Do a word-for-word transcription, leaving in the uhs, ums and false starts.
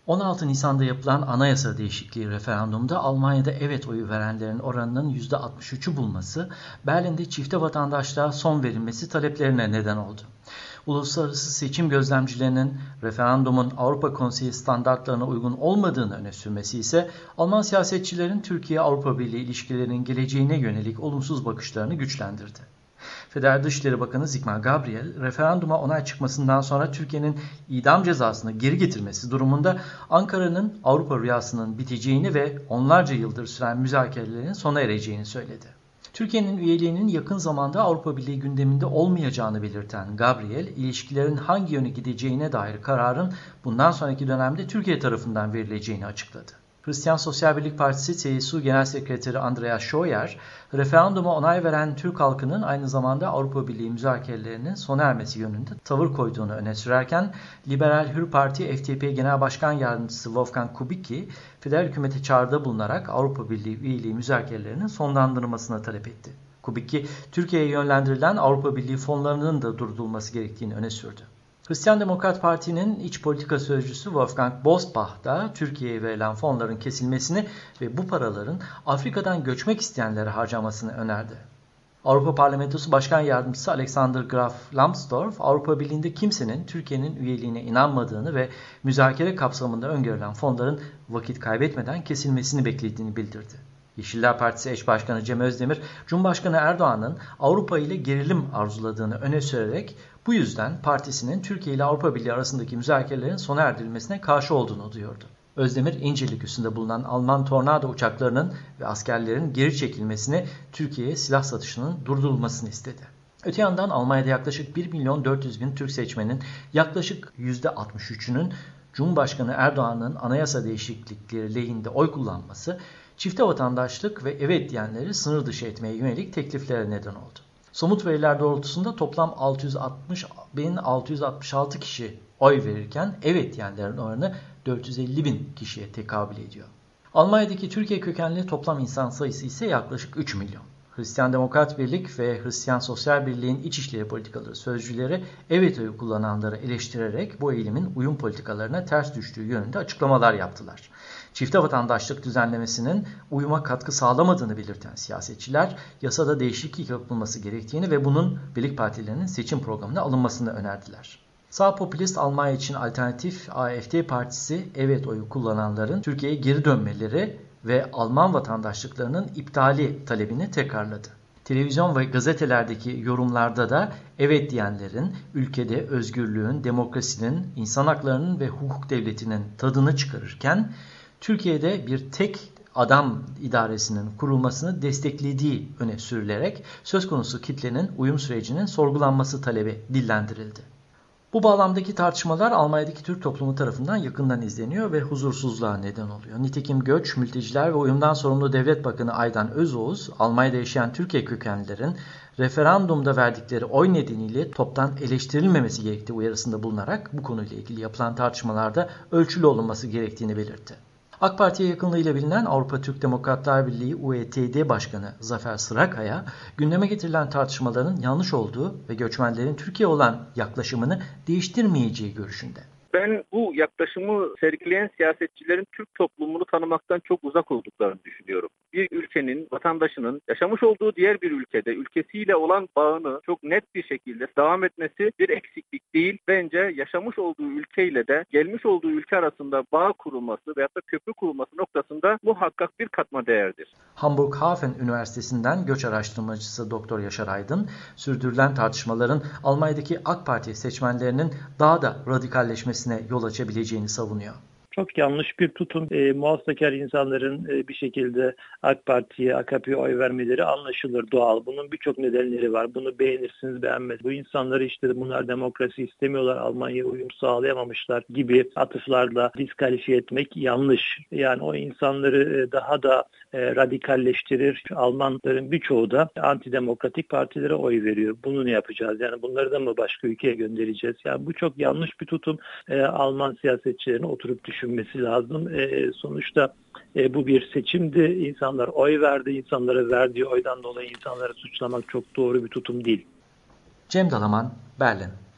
on altı Nisan'da yapılan anayasa değişikliği referandumda Almanya'da evet oyu verenlerin oranının yüzde altmış üçü bulması, Berlin'de çifte vatandaşlığa son verilmesi taleplerine neden oldu. Uluslararası seçim gözlemcilerinin referandumun Avrupa Konseyi standartlarına uygun olmadığını öne sürmesi ise Alman siyasetçilerin Türkiye-Avrupa Birliği ilişkilerinin geleceğine yönelik olumsuz bakışlarını güçlendirdi. Federal Dışişleri Bakanı Sigmar Gabriel, referanduma onay çıkmasından sonra Türkiye'nin idam cezasını geri getirmesi durumunda Ankara'nın Avrupa rüyasının biteceğini ve onlarca yıldır süren müzakerelerin sona ereceğini söyledi. Türkiye'nin üyeliğinin yakın zamanda Avrupa Birliği gündeminde olmayacağını belirten Gabriel, ilişkilerin hangi yöne gideceğine dair kararın bundan sonraki dönemde Türkiye tarafından verileceğini açıkladı. Hristiyan Sosyal Birlik Partisi C S U Genel Sekreteri Andreas Scheuer, referanduma onay veren Türk halkının aynı zamanda Avrupa Birliği müzakerelerinin sona ermesi yönünde tavır koyduğunu öne sürerken, Liberal Hür Parti F D P Genel Başkan Yardımcısı Wolfgang Kubicki, federal hükümete çağrıda bulunarak Avrupa Birliği üyeliği müzakerelerinin sonlandırılmasını talep etti. Kubicki, Türkiye'ye yönlendirilen Avrupa Birliği fonlarının da durdurulması gerektiğini öne sürdü. Hristiyan Demokrat Parti'nin iç politika sözcüsü Wolfgang Bosbach da Türkiye'ye verilen fonların kesilmesini ve bu paraların Afrika'dan göçmek isteyenlere harcamasını önerdi. Avrupa Parlamentosu Başkan Yardımcısı Alexander Graf Lambsdorff, Avrupa Birliği'nde kimsenin Türkiye'nin üyeliğine inanmadığını ve müzakere kapsamında öngörülen fonların vakit kaybetmeden kesilmesini beklediğini bildirdi. Yeşiller Partisi eş başkanı Cem Özdemir, Cumhurbaşkanı Erdoğan'ın Avrupa ile gerilim arzuladığını öne sürerek bu yüzden partisinin Türkiye ile Avrupa Birliği arasındaki müzakerelerin sona erdirilmesine karşı olduğunu duyurdu. Özdemir, İncirlik üssünde bulunan Alman Tornado uçaklarının ve askerlerin geri çekilmesini, Türkiye'ye silah satışının durdurulmasını istedi. Öte yandan Almanya'da yaklaşık bir milyon dört yüz bin Türk seçmenin yaklaşık yüzde altmış üçünün Cumhurbaşkanı Erdoğan'ın anayasa değişiklikleri lehinde oy kullanması, çifte vatandaşlık ve evet diyenleri sınır dışı etmeye yönelik tekliflere neden oldu. Somut veriler doğrultusunda toplam altı yüz altmış bin altı yüz altmış altı kişi oy verirken evet diyenlerin oranı dört yüz elli bin kişiye tekabül ediyor. Almanya'daki Türkiye kökenli toplam insan sayısı ise yaklaşık üç milyon. Hristiyan Demokrat Birlik ve Hristiyan Sosyal Birliğin İçişleri Politikaları sözcüleri evet oyu kullananları eleştirerek bu eğilimin uyum politikalarına ters düştüğü yönünde açıklamalar yaptılar. Çifte vatandaşlık düzenlemesinin uyuma katkı sağlamadığını belirten siyasetçiler, yasada değişiklik yapılması gerektiğini ve bunun birlik partilerinin seçim programına alınmasını önerdiler. Sağ popülist Almanya için alternatif A F D Partisi evet oyu kullananların Türkiye'ye geri dönmeleri ve Alman vatandaşlıklarının iptali talebini tekrarladı. Televizyon ve gazetelerdeki yorumlarda da evet diyenlerin ülkede özgürlüğün, demokrasinin, insan haklarının ve hukuk devletinin tadını çıkarırken, Türkiye'de bir tek adam idaresinin kurulmasını desteklediği öne sürülerek söz konusu kitlenin uyum sürecinin sorgulanması talebi dillendirildi. Bu bağlamdaki tartışmalar Almanya'daki Türk toplumu tarafından yakından izleniyor ve huzursuzluğa neden oluyor. Nitekim Göç, Mülteciler ve Uyumdan Sorumlu Devlet Bakanı Aydan Özoğuz, Almanya'da yaşayan Türkiye kökenlilerin referandumda verdikleri oy nedeniyle toptan eleştirilmemesi gerektiği uyarısında bulunarak bu konuyla ilgili yapılan tartışmalarda ölçülü olunması gerektiğini belirtti. AK Parti'ye yakınlığıyla bilinen Avrupa Türk Demokratlar Birliği U E T D Başkanı Zafer Sırakaya, gündeme getirilen tartışmaların yanlış olduğu ve göçmenlerin Türkiye olan yaklaşımını değiştirmeyeceği görüşünde. Ben bu yaklaşımı sergileyen siyasetçilerin Türk toplumunu tanımaktan çok uzak olduklarını düşünüyorum. Bir ülkenin, vatandaşının yaşamış olduğu diğer bir ülkede ülkesiyle olan bağını çok net bir şekilde devam etmesi bir eksiklik değil. Bence yaşamış olduğu ülkeyle de gelmiş olduğu ülke arasında bağ kurulması veyahut da köprü kurulması noktasında muhakkak bir katma değerdir. Hamburg Hafen Üniversitesi'nden göç araştırmacısı Doktor Yaşar Aydın, sürdürülen tartışmaların Almanya'daki AK Parti seçmenlerinin daha da radikalleşmesi yol açabileceğini savunuyor. Çok yanlış bir tutum. E, muhafazakar insanların e, bir şekilde AK Parti'ye, A K P'ye oy vermeleri anlaşılır, doğal. Bunun birçok nedenleri var. Bunu beğenirsiniz, beğenmez. Bu insanları işte bunlar demokrasi istemiyorlar, Almanya'ya uyum sağlayamamışlar gibi atıflarla diskalifiye etmek yanlış. Yani o insanları e, daha da e, radikalleştirir. Almanların birçoğu da antidemokratik partilere oy veriyor. Bunu ne yapacağız? Yani bunları da mı başka ülkeye göndereceğiz? Yani bu çok yanlış bir tutum. E, Alman siyasetçilerine oturup düşünmesi lazım. E, sonuçta e, bu bir seçimdi. İnsanlar oy verdi. İnsanlara verdiği oydan dolayı insanları suçlamak çok doğru bir tutum değil. Cem Dalaman, Berlin.